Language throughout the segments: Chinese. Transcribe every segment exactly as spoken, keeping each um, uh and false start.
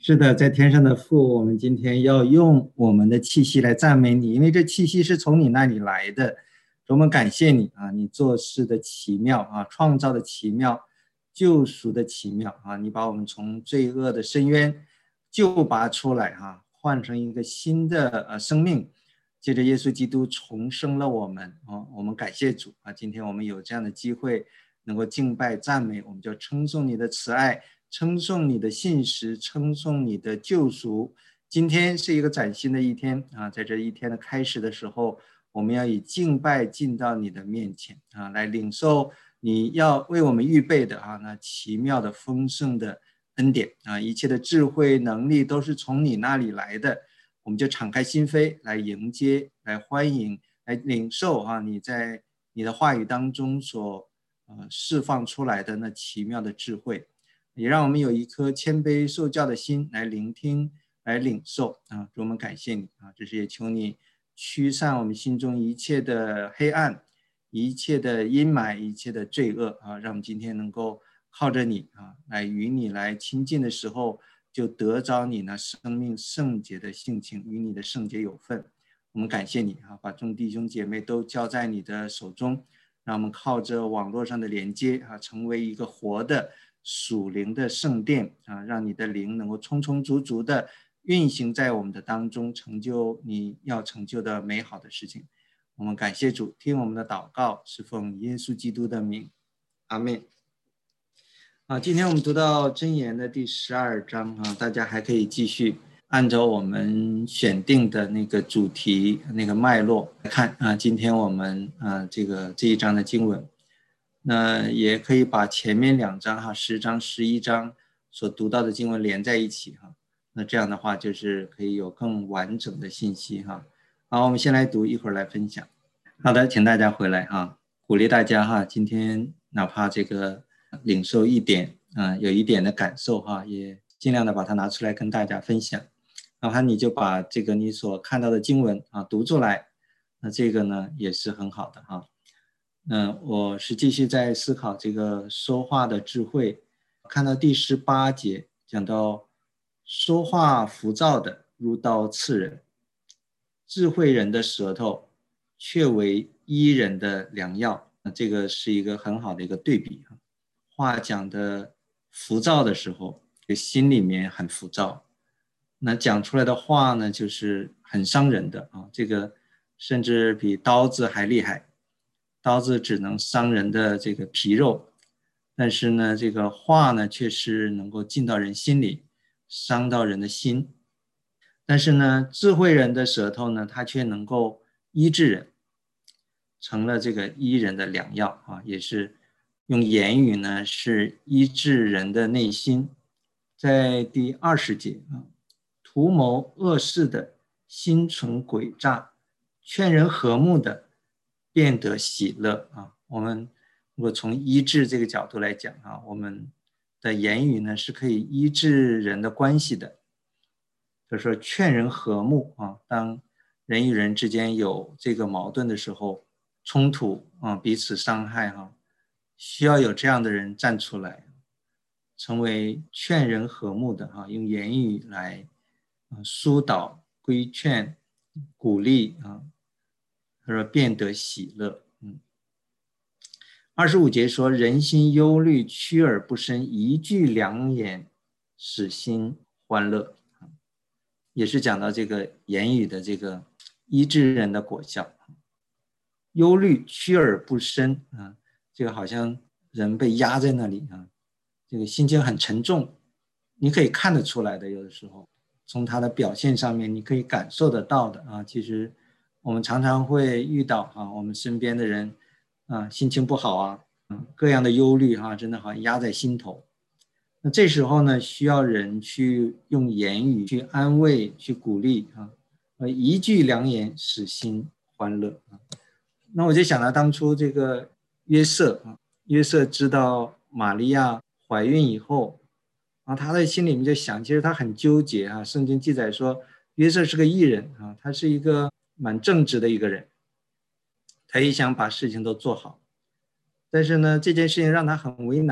是的，在天上的父，我们今天要用我们的气息来赞美你，因为这气息是从你那里来的。我们感谢你啊，你做事的奇妙啊，创造的奇妙，救赎的奇妙啊，你把我们从罪恶的深渊救拔出来啊，换成一个新的呃生命。借着耶稣基督重生了我们啊，我们感谢主啊，今天我们有这样的机会能够敬拜赞美，我们就称颂你的慈爱，称颂你的信实，称颂你的救赎。今天是一个崭新的一天啊，在这一天的开始的时候，我们要以敬拜进到你的面前啊，来领受你要为我们预备的啊那奇妙的丰盛的恩典啊，一切的智慧能力都是从你那里来的，我们就敞开心扉来迎接，来欢迎，来领受啊你在你的话语当中所呃释放出来的那奇妙的智慧。也让我们有一颗谦卑受教的心来聆听，来领受啊！主，我们感谢你啊！这是也求你驱散我们心中一切的黑暗，一切的阴霾，一切的罪恶啊！让我们今天能够靠着你啊，来与你来亲近的时候，就得着你那生命圣洁的性情，与你的圣洁有份。我们感谢你啊！把众弟兄姐妹都交在你的手中，让我们靠着网络上的连接啊，成为一个活的属灵的圣殿啊，让你的灵能够充充足足的运行在我们的当中，成就你要成就的美好的事情。我们感谢主，听我们的祷告，是奉耶稣基督的名，阿们。啊，今天我们读到箴言的第十二章啊，大家还可以继续按照我们选定的那个主题、那个脉络来看啊。今天我们啊，这个这一章的经文。那也可以把前面两章哈，十章、十一章所读到的经文连在一起哈。那这样的话，就是可以有更完整的信息哈。好，我们先来读，一会儿来分享。好的，请大家回来哈，鼓励大家哈，今天哪怕这个领受一点啊、呃，有一点的感受哈，也尽量的把它拿出来跟大家分享。然后你就把这个你所看到的经文啊读出来，那这个呢也是很好的哈。嗯，我是继续在思考这个说话的智慧，看到第十八节讲到说话浮躁的如刀刺人，智慧人的舌头却为医人的良药。那这个是一个很好的一个对比。话讲的浮躁的时候，心里面很浮躁，那讲出来的话呢就是很伤人的啊，这个甚至比刀子还厉害。刀子只能伤人的这个皮肉，但是呢，这个话呢，却是能够进到人心里，伤到人的心。但是呢，智慧人的舌头呢，它却能够医治人，成了这个医人的良药啊，也是用言语呢，是医治人的内心。在第二十节啊，图谋恶事的心存诡诈，劝人和睦的变得喜乐啊。我们如果从医治这个角度来讲啊，我们的言语呢是可以医治人的关系的。就是说劝人和睦啊，当人与人之间有这个矛盾的时候，冲突啊，彼此伤害哈，需要有这样的人站出来，成为劝人和睦的哈，用言语来啊疏导、规劝、鼓励啊，他说变得喜乐。嗯，二十五节说，人心忧虑，屈而不伸，一句良言，使心欢乐。也是讲到这个言语的这个医治人的果效。忧虑屈而不伸啊，这个好像人被压在那里啊，这个心情很沉重，你可以看得出来的，有的时候从他的表现上面你可以感受得到的啊。其实我们常常会遇到啊，我们身边的人啊，心情不好啊，各样的忧虑哈、啊，真的好像压在心头。那这时候呢，需要人去用言语去安慰、去鼓励啊，呃，一句良言使心欢乐啊。那我就想到当初这个约瑟啊，约瑟知道玛利亚怀孕以后，啊，他的心里面就想，其实他很纠结啊。圣经记载说，约瑟是个义人啊，他是一个蛮正直的一个人，他也想把事情都做好，但是呢，这件事情让他很为难。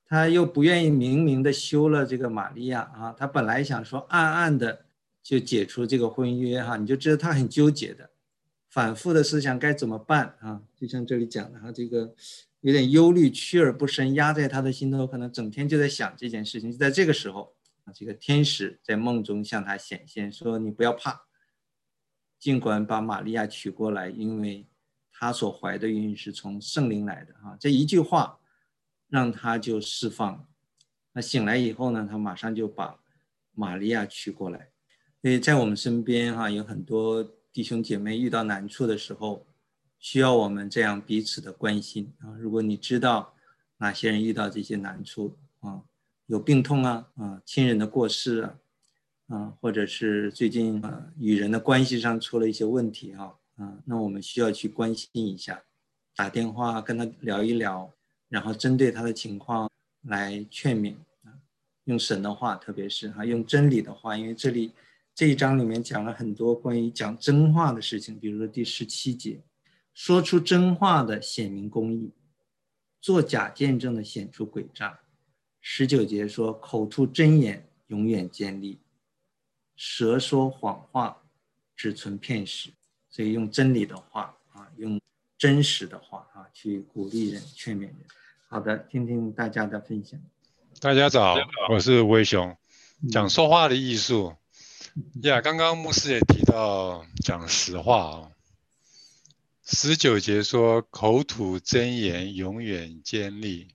他又不愿意明明的休了这个玛利亚啊，他本来想说暗暗的就解除这个婚约哈，你就知道他很纠结的，反复的思想该怎么办啊？就像这里讲的哈，这个有点忧虑，屈而不伸，压在他的心头，可能整天就在想这件事情。就在这个时候，这个天使在梦中向他显现，说你不要怕，尽管把玛利亚娶过来，因为他所怀的孕是从圣灵来的啊。这一句话让他就释放。那醒来以后呢，他马上就把玛利亚娶过来。所以在我们身边哈，有很多弟兄姐妹遇到难处的时候，需要我们这样彼此的关心啊。如果你知道哪些人遇到这些难处啊，有病痛啊，啊，亲人的过世啊，啊，或者是最近啊与人的关系上出了一些问题哈，啊，那我们需要去关心一下，打电话跟他聊一聊，然后针对他的情况来劝勉啊，用神的话，特别是哈，用真理的话，因为这里这一章里面讲了很多关于讲真话的事情，比如说第十七节，说出真话的显明公义，做假见证的显出诡诈。十九节说，口吐真言，永远坚立。舌说谎话，只存骗食。所以用真理的话啊，用真实的话啊，去鼓励人、劝勉人。好的，听听大家的分享。 大家早，我是威雄，讲说话的艺术。呀、嗯，刚刚牧师也提到讲实话啊。十九节说，口吐真言，永远坚立；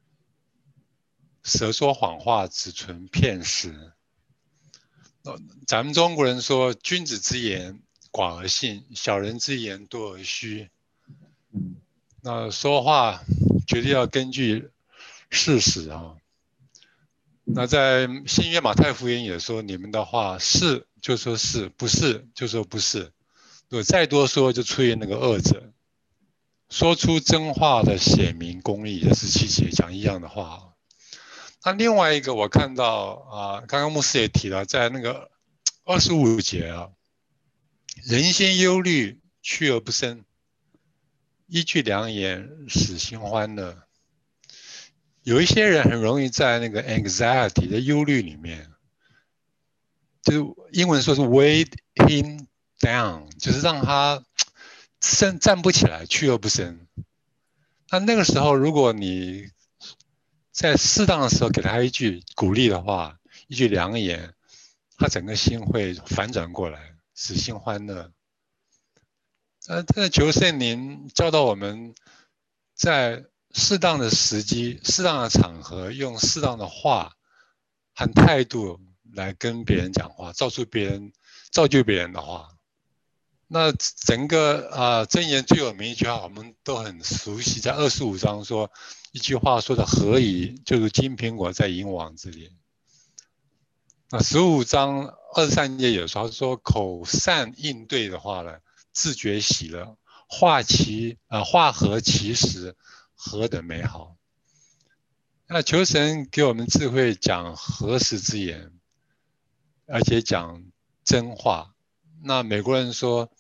舌说谎话，只存骗食。咱们中国人说，君子之言寡而信，小人之言多而虚。那说话绝对要根据事实啊。那在新约马太福音也说，你们的话是就说是，不是就说不是，如果再多说就出现那个恶者。说出真话的显明公义，这是七节讲一样的话。那另外一个我看到啊，刚刚牧师也提了，在那个二十五节啊，人心忧虑，去而不生，一句良言，使心欢乐。有一些人很容易在那个 anxiety 的忧虑里面，就是英文说是 weigh him down， 就是让他站站不起来，去而不生。那那个时候，如果你在适当的时候给他一句鼓励的话，一句良言，他整个心会反转过来，使心欢乐。呃，这个求圣灵教导我们，在适当的时机、适当的场合，用适当的话和态度来跟别人讲话，造出别人、造就别人的话。那整个啊，箴言最有名一句话，我们都很熟悉，在二十五章说一句话说的何以，就是金苹果在银网之里。那十五章二十三节也说，他说口善应对的话呢，自觉喜乐，话其啊话合其实，何等美好。那求神给我们智慧，讲合时之言，而且讲真话。那美国人说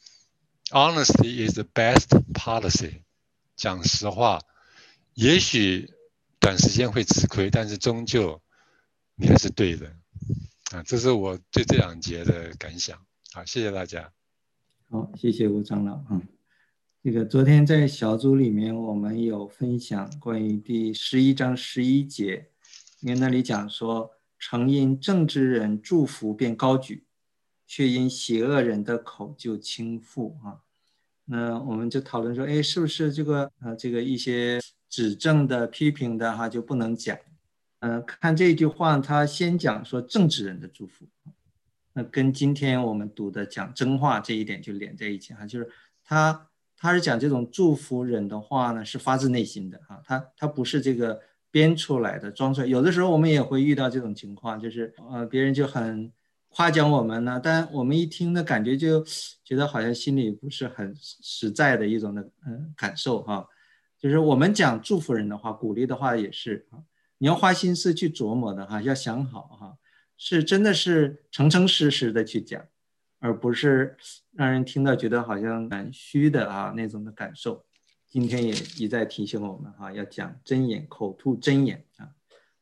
，honesty is the best policy， 讲实话，也许短时间会吃亏，但是终究你还是对的啊。这是我对这两节的感想。好，谢谢大家。 好，谢谢吴长老啊。这个昨天在小组里面，我们有分享关于第十一章十一节，因为那里讲说，曾因正直人祝福便高举，却因邪恶人的口就倾覆啊。那我们就讨论说，哎，是不是这个呃这个一些指正的、批评的哈就不能讲？嗯、呃，看这句话，他先讲说正直人的祝福，那跟今天我们读的讲真话这一点就连在一起哈，就是他。他是讲这种祝福人的话呢，是发自内心的啊，他他不是这个编出来的、装出来。有的时候我们也会遇到这种情况，就是呃别人就很夸奖我们呢，但我们一听的感觉就觉得好像心里不是很实在的一种的嗯、呃、感受哈。就是我们讲祝福人的话、鼓励的话也是啊，你要花心思去琢磨的哈，要想好哈，是真的是诚诚实实的去讲。而不是让人听到觉得好像蛮虚的啊那种的感受。今天也一再提醒我们哈、啊，要讲真言，口吐真言啊。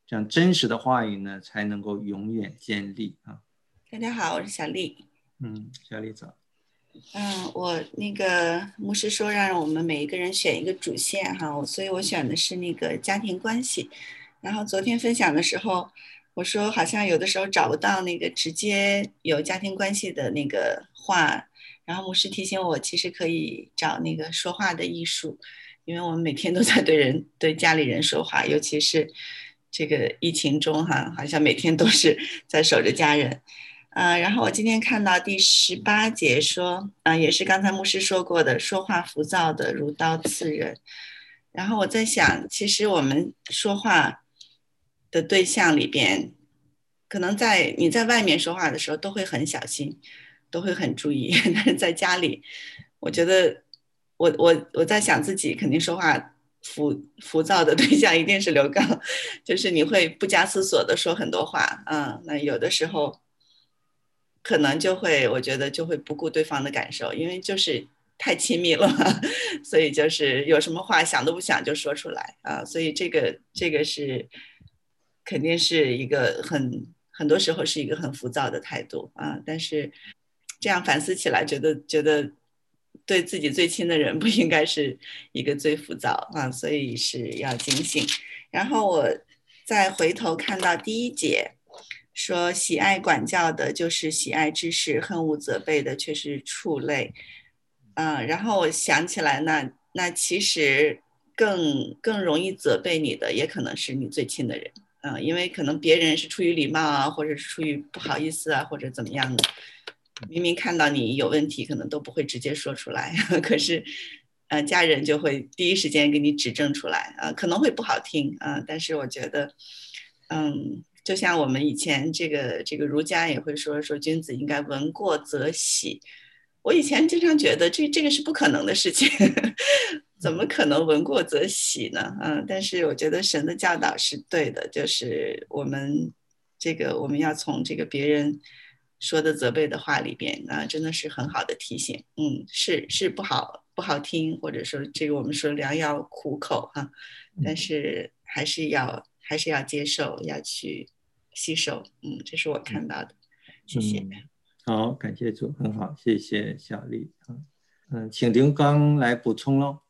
这样真实的话语呢，才能够永远建立啊。 大家好，我是小丽。 嗯，小丽早。 嗯，我那个牧师说让我们每一个人选一个主线哈，所以我选的是那个家庭关系。然后昨天分享的时候，我说好像有的时候找不到那个直接有家庭关系的那个话，然后牧师提醒我，其实可以找那个说话的艺术，因为我们每天都在对人对家里人说话，尤其是这个疫情中哈，好像每天都是在守着家人。呃，然后我今天看到第十八节说，啊、呃，也是刚才牧师说过的，说话浮躁的如刀刺人。然后我在想，其实我们说话的对象里边，可能在你在外面说话的时候都会很小心，都会很注意，但是在家里，我觉得我我我在想自己肯定说话浮浮躁的对象一定是刘刚，就是你会不加思索的说很多话啊、嗯，那有的时候。可能就会，我觉得就会不顾对方的感受，因为就是太亲密了嘛，所以就是有什么话想都不想就说出来啊，所以这个这个是肯定是一个很很多时候是一个很浮躁的态度啊，但是这样反思起来，觉得觉得对自己最亲的人不应该是一个最浮躁啊，所以是要警醒。然后我再回头看到第一节。说喜爱管教的，就是喜爱知识；恨恶责备的，却是畜类。嗯，然后我想起来那，那那其实更更容易责备你的，也可能是你最亲的人。嗯，因为可能别人是出于礼貌啊，或者是出于不好意思啊，或者怎么样的，明明看到你有问题，可能都不会直接说出来，可是。呃，家人就会第一时间给你指正出来啊、呃，可能会不好听啊、呃，但是我觉得，嗯，就像我们以前这个这个儒家也会说说君子应该闻过则喜，我以前经常觉得这这个是不可能的事情，怎么可能闻过则喜呢？嗯，但是我觉得神的教导是对的，就是我们这个我们要从这个别人说的责备的话里边啊，真的是很好的提醒。嗯，是是不好不好听，或者说这个我们说良药苦口哈、啊，但是还是要还是要接受，要去吸收。嗯，这是我看到的。谢谢。 嗯，好，感谢主，很好，谢谢小丽啊。嗯，请刘刚来补充喽。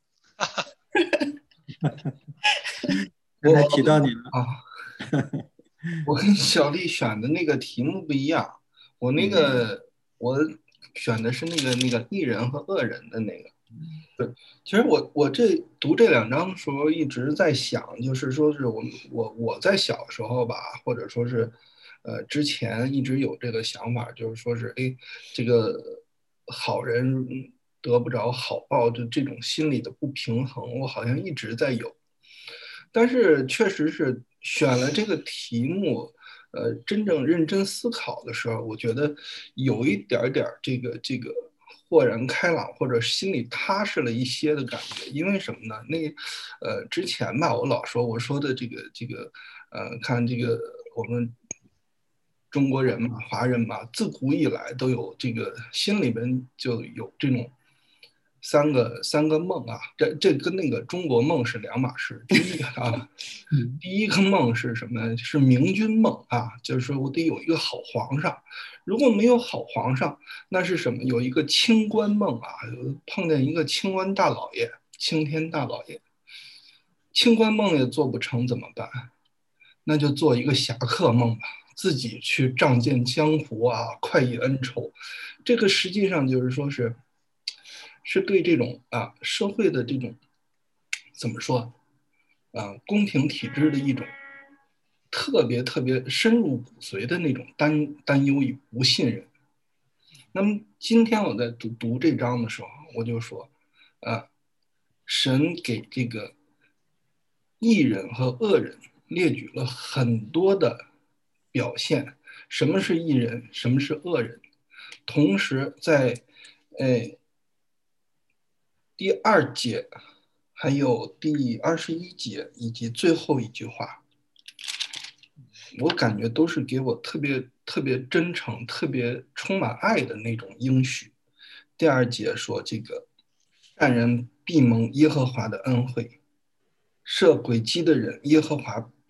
刚才提到你了啊，我跟小丽选的那个题目不一样，我那个、嗯、我选的是那个那个义人和恶人的那个。对，其实我我这读这两章的时候一直在想，就是说是我我我在小时候吧，或者说是呃之前一直有这个想法，就是说是哎这个好人得不着好报的这种心理的不平衡，我好像一直在有。但是确实是选了这个题目，呃，真正认真思考的时候，我觉得有一点点这个这个豁然开朗，或者心里踏实了一些的感觉。因为什么呢？那呃之前吧，我老说我说的这个这个呃，看这个我们中国人嘛，华人嘛，自古以来都有这个心里边就有这种。三个三个梦啊，这这跟那个中国梦是两码事。第一个啊，第一个梦是什么？是明君梦啊，就是说我得有一个好皇上。如果没有好皇上，那是什么？有一个清官梦啊，碰见一个清官大老爷，青天大老爷。清官梦也做不成怎么办？那就做一个侠客梦吧，自己去仗剑江湖啊，快意恩仇。这个实际上就是说是。是对这种啊社会的这种怎么说啊公平体制的一种特别特别深入骨髓的那种担担忧与不信任。那么今天我在读读这章的时候，我就说，啊，神给这个义人和恶人列举了很多的表现，什么是义人，什么是恶人，同时在，呃。第二节，还有第二十一节以及最后一句话，我感觉都是给我特别特别真诚、特别充满爱的那种应许。第二节说：“这个善人必蒙耶和华的恩惠，设诡计的人，耶和华必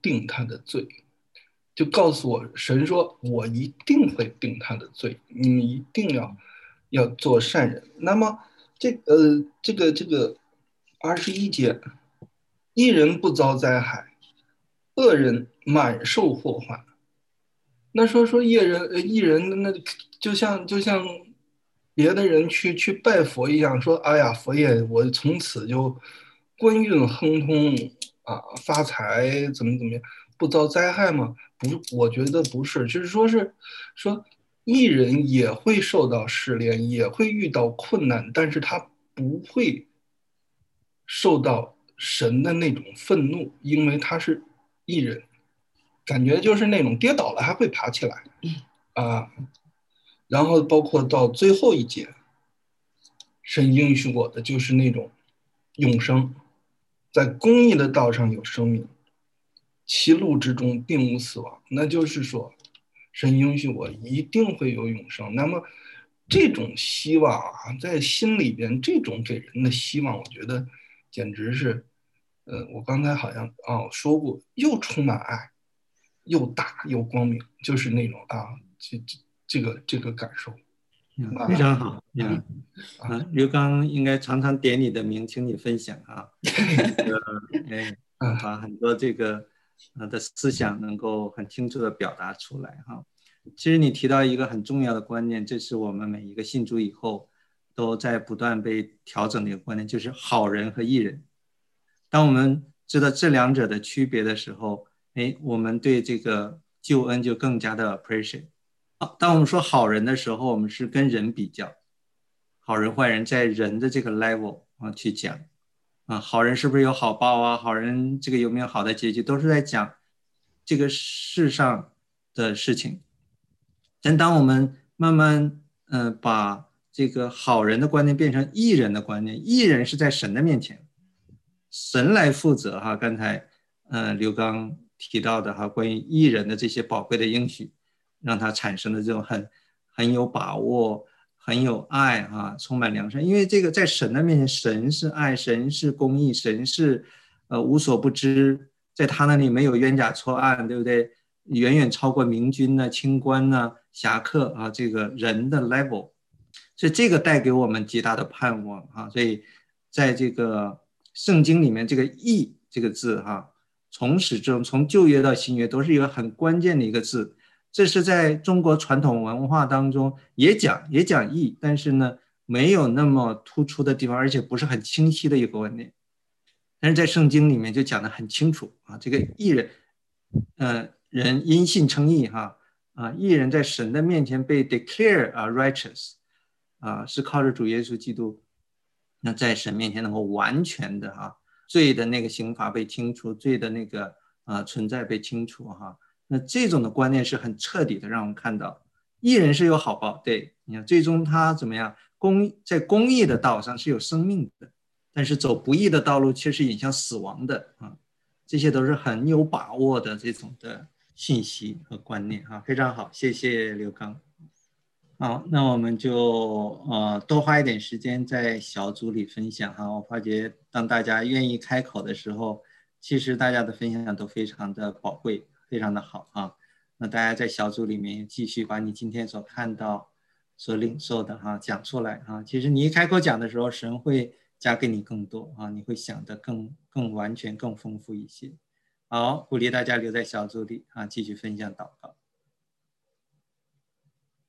定他的罪，就告诉我，神说我一定会定他的罪，你们一定要要做善人。那么这呃这个这个二十一节，一人不遭灾害，恶人满受祸患。那说说艺人呃艺人，那就像就像别的人去去拜佛一样，说哎呀佛爷，我从此就官运亨通啊，发财怎么怎么样，不遭灾害吗？不，我觉得不是，就是说是说艺人也会受到试炼，也会遇到困难，但是他不会受到神的那种愤怒，因为他是艺人。感觉就是那种跌倒了还会爬起来啊，然后包括到最后一节，神应许我的就是那种永生，在公义的道上有生命，其路之中并无死亡。那就是说，神应许我一定会有永生。那么这种希望啊，在心里边，这种给人的希望，我觉得简直是，呃，我刚才好像啊说过，又充满爱。又大又光明，就是那种啊，这这这个这个感受， 嗯，非常好呀。啊，刘刚应该常常点你的名，请你分享啊。哎，把很多这个呃的思想能够很清楚的表达出来哈。其实你提到一个很重要的观念，这是我们每一个信主以后都在不断被调整的一个观念，就是好人和义人。当我们知道这两者的区别的时候，哎，我们对这个救恩就更加的 appreciate。当我们说好人的时候，我们是跟人比较，好人坏人在人的这个 level 啊去讲啊，好人是不是有好报啊？好人这个有没有好的结局，都是在讲这个世上的事情。但当我们慢慢呃把这个好人的观念变成义人的观念，义人是在神的面前，神来负责哈。刚才呃刘刚提到的哈，关于义人的这些宝贵的应许，让他产生的这种很很有把握、很有爱啊，充满良善。因为这个在神的面前，神是爱，神是公义，神是呃无所不知，在他那里没有冤假错案，对不对？远远超过明君呢、清官呢、侠客啊，这个人的 level。所以这个带给我们极大的盼望啊。所以在这个圣经里面，这个义这个字哈，从始至终，从旧约到新约，都是一个很关键的一个字。这是在中国传统文化当中也讲也讲义，但是呢没有那么突出的地方，而且不是很清晰的一个观念。但是在圣经里面就讲得很清楚啊，这个义人，呃，人因信称义哈啊，义人在神的面前被 declare 啊 righteous 啊，是靠着主耶稣基督，那在神面前能够完全的哈，罪的那个刑罚被清除，罪的那个啊存在被清除哈。那这种的观念是很彻底的，让我们看到义人是有好报，对，你看最终他怎么样，公在公义的道上是有生命的，但是走不义的道路却是引向死亡的啊，这些都是很有把握的这种的信息和观念啊，非常好，谢谢刘刚。好，那我们就呃多花一点时间在小组里分享哈。我发觉当大家愿意开口的时候，其实大家的分享都非常的宝贵，非常的好啊。那大家在小组里面继续把你今天所看到、所领受的哈讲出来啊。其实你一开口讲的时候，神会加给你更多啊，你会想得更更完全、更丰富一些。好，鼓励大家留在小组里啊，继续分享祷告。